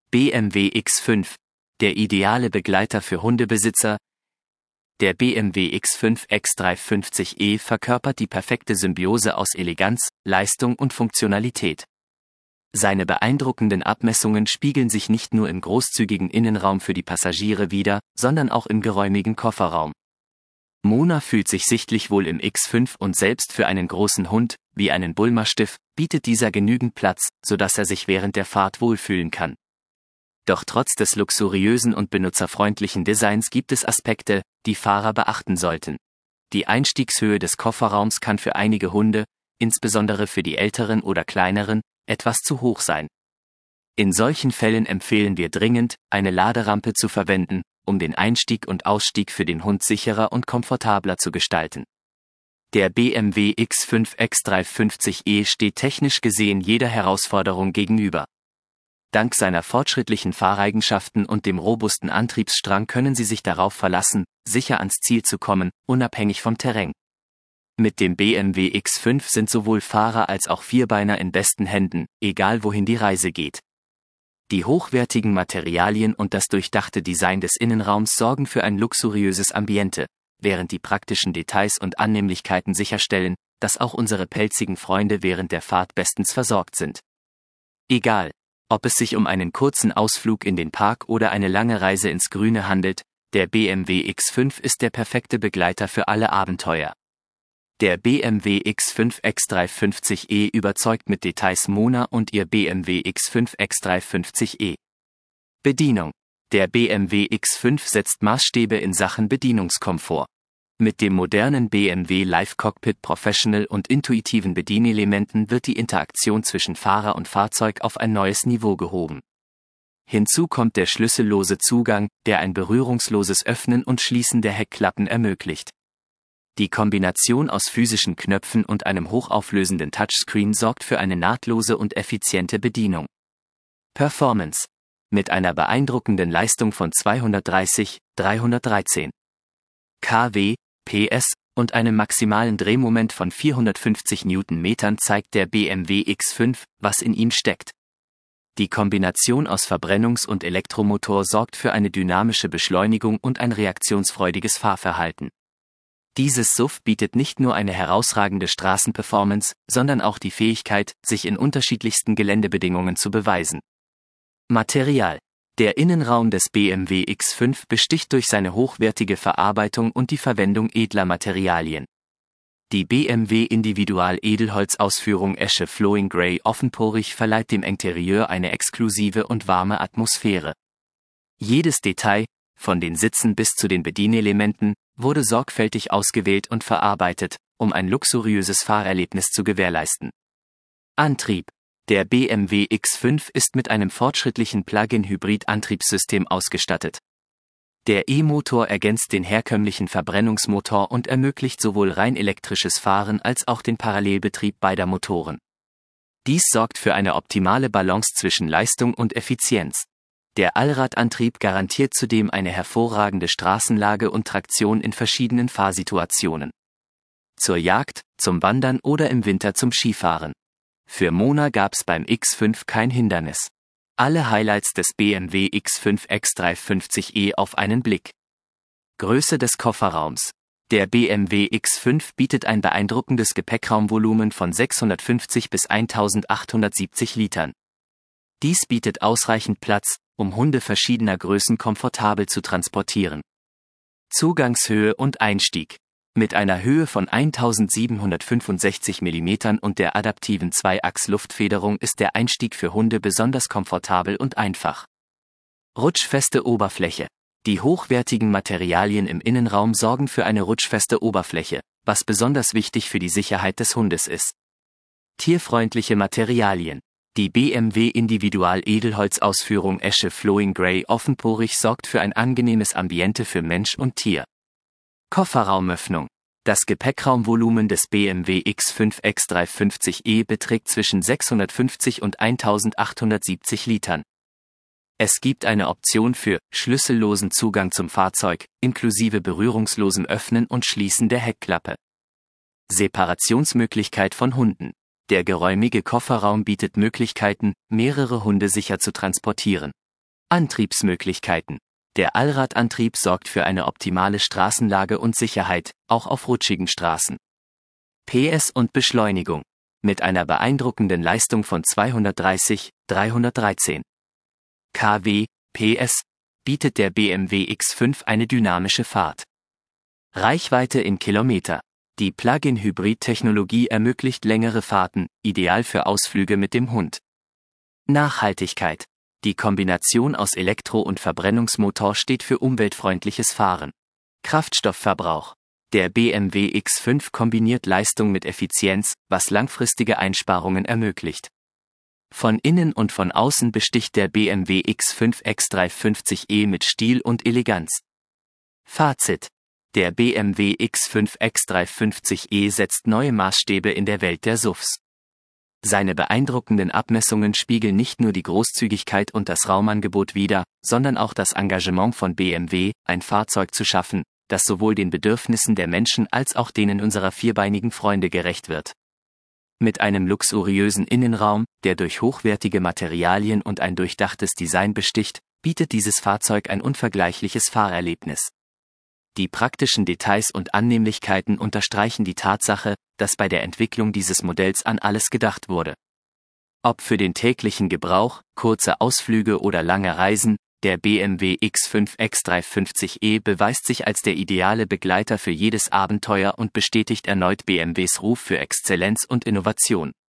BMW X5, der ideale Begleiter für Hundebesitzer. Der BMW X5 X350e verkörpert die perfekte Symbiose aus Eleganz, Leistung und Funktionalität. Seine beeindruckenden Abmessungen spiegeln sich nicht nur im großzügigen Innenraum für die Passagiere wider, sondern auch im geräumigen Kofferraum. Mona fühlt sich sichtlich wohl im X5 und selbst für einen großen Hund, wie einen Bullmastiff, bietet dieser genügend Platz, sodass er sich während der Fahrt wohlfühlen kann. Doch trotz des luxuriösen und benutzerfreundlichen Designs gibt es Aspekte, die Fahrer beachten sollten. Die Einstiegshöhe des Kofferraums kann für einige Hunde, insbesondere für die älteren oder kleineren, etwas zu hoch sein. In solchen Fällen empfehlen wir dringend, eine Laderampe zu verwenden, um den Einstieg und Ausstieg für den Hund sicherer und komfortabler zu gestalten. Der BMW X5 X350e steht technisch gesehen jeder Herausforderung gegenüber. Dank seiner fortschrittlichen Fahreigenschaften und dem robusten Antriebsstrang können Sie sich darauf verlassen, sicher ans Ziel zu kommen, unabhängig vom Terrain. Mit dem BMW X5 sind sowohl Fahrer als auch Vierbeiner in besten Händen, egal wohin die Reise geht. Die hochwertigen Materialien und das durchdachte Design des Innenraums sorgen für ein luxuriöses Ambiente, während die praktischen Details und Annehmlichkeiten sicherstellen, dass auch unsere pelzigen Freunde während der Fahrt bestens versorgt sind. Egal, ob es sich um einen kurzen Ausflug in den Park oder eine lange Reise ins Grüne handelt, der BMW X5 ist der perfekte Begleiter für alle Abenteuer. Der BMW X5 X350e überzeugt mit Details Mona und ihr BMW X5 X350e. Bedienung. Der BMW X5 setzt Maßstäbe in Sachen Bedienungskomfort. Mit dem modernen BMW Live Cockpit Professional und intuitiven Bedienelementen wird die Interaktion zwischen Fahrer und Fahrzeug auf ein neues Niveau gehoben. Hinzu kommt der schlüssellose Zugang, der ein berührungsloses Öffnen und Schließen der Heckklappen ermöglicht. Die Kombination aus physischen Knöpfen und einem hochauflösenden Touchscreen sorgt für eine nahtlose und effiziente Bedienung. Performance. Mit einer beeindruckenden Leistung von 313 kW, PS, und einem maximalen Drehmoment von 450 Newtonmetern zeigt der BMW X5, was in ihm steckt. Die Kombination aus Verbrennungs- und Elektromotor sorgt für eine dynamische Beschleunigung und ein reaktionsfreudiges Fahrverhalten. Dieses SUV bietet nicht nur eine herausragende Straßenperformance, sondern auch die Fähigkeit, sich in unterschiedlichsten Geländebedingungen zu beweisen. Material. Der Innenraum des BMW X5 besticht durch seine hochwertige Verarbeitung und die Verwendung edler Materialien. Die BMW Individual-Edelholz-Ausführung Esche Flowing Grey offenporig verleiht dem Interieur eine exklusive und warme Atmosphäre. Jedes Detail, von den Sitzen bis zu den Bedienelementen, wurde sorgfältig ausgewählt und verarbeitet, um ein luxuriöses Fahrerlebnis zu gewährleisten. Antrieb. Der BMW X5 ist mit einem fortschrittlichen Plug-in-Hybrid-Antriebssystem ausgestattet. Der E-Motor ergänzt den herkömmlichen Verbrennungsmotor und ermöglicht sowohl rein elektrisches Fahren als auch den Parallelbetrieb beider Motoren. Dies sorgt für eine optimale Balance zwischen Leistung und Effizienz. Der Allradantrieb garantiert zudem eine hervorragende Straßenlage und Traktion in verschiedenen Fahrsituationen. Zur Jagd, zum Wandern oder im Winter zum Skifahren. Für Mona gab's beim X5 kein Hindernis. Alle Highlights des BMW X5 X350e auf einen Blick. Größe des Kofferraums. Der BMW X5 bietet ein beeindruckendes Gepäckraumvolumen von 650 bis 1870 Litern. Dies bietet ausreichend Platz, um Hunde verschiedener Größen komfortabel zu transportieren. Zugangshöhe und Einstieg. Mit einer Höhe von 1765 mm und der adaptiven Zweiachs-Luftfederung ist der Einstieg für Hunde besonders komfortabel und einfach. Rutschfeste Oberfläche. Die hochwertigen Materialien im Innenraum sorgen für eine rutschfeste Oberfläche, was besonders wichtig für die Sicherheit des Hundes ist. Tierfreundliche Materialien. Die BMW Individual-Edelholz-Ausführung Esche Flowing Grey offenporig sorgt für ein angenehmes Ambiente für Mensch und Tier. Kofferraumöffnung. Das Gepäckraumvolumen des BMW X5 X350e beträgt zwischen 650 und 1870 Litern. Es gibt eine Option für schlüssellosen Zugang zum Fahrzeug, inklusive berührungslosem Öffnen und Schließen der Heckklappe. Separationsmöglichkeit von Hunden. Der geräumige Kofferraum bietet Möglichkeiten, mehrere Hunde sicher zu transportieren. Antriebsmöglichkeiten. Der Allradantrieb sorgt für eine optimale Straßenlage und Sicherheit, auch auf rutschigen Straßen. PS und Beschleunigung. Mit einer beeindruckenden Leistung von 313 kW, PS, bietet der BMW X5 eine dynamische Fahrt. Reichweite in Kilometer. Die Plug-in-Hybrid-Technologie ermöglicht längere Fahrten, ideal für Ausflüge mit dem Hund. Nachhaltigkeit. Die Kombination aus Elektro- und Verbrennungsmotor steht für umweltfreundliches Fahren. Kraftstoffverbrauch. Der BMW X5 kombiniert Leistung mit Effizienz, was langfristige Einsparungen ermöglicht. Von innen und von außen besticht der BMW X5 X350e mit Stil und Eleganz. Fazit. Der BMW X5 X350e setzt neue Maßstäbe in der Welt der SUVs. Seine beeindruckenden Abmessungen spiegeln nicht nur die Großzügigkeit und das Raumangebot wider, sondern auch das Engagement von BMW, ein Fahrzeug zu schaffen, das sowohl den Bedürfnissen der Menschen als auch denen unserer vierbeinigen Freunde gerecht wird. Mit einem luxuriösen Innenraum, der durch hochwertige Materialien und ein durchdachtes Design besticht, bietet dieses Fahrzeug ein unvergleichliches Fahrerlebnis. Die praktischen Details und Annehmlichkeiten unterstreichen die Tatsache, dass bei der Entwicklung dieses Modells an alles gedacht wurde. Ob für den täglichen Gebrauch, kurze Ausflüge oder lange Reisen, der BMW X5 X350e beweist sich als der ideale Begleiter für jedes Abenteuer und bestätigt erneut BMWs Ruf für Exzellenz und Innovation.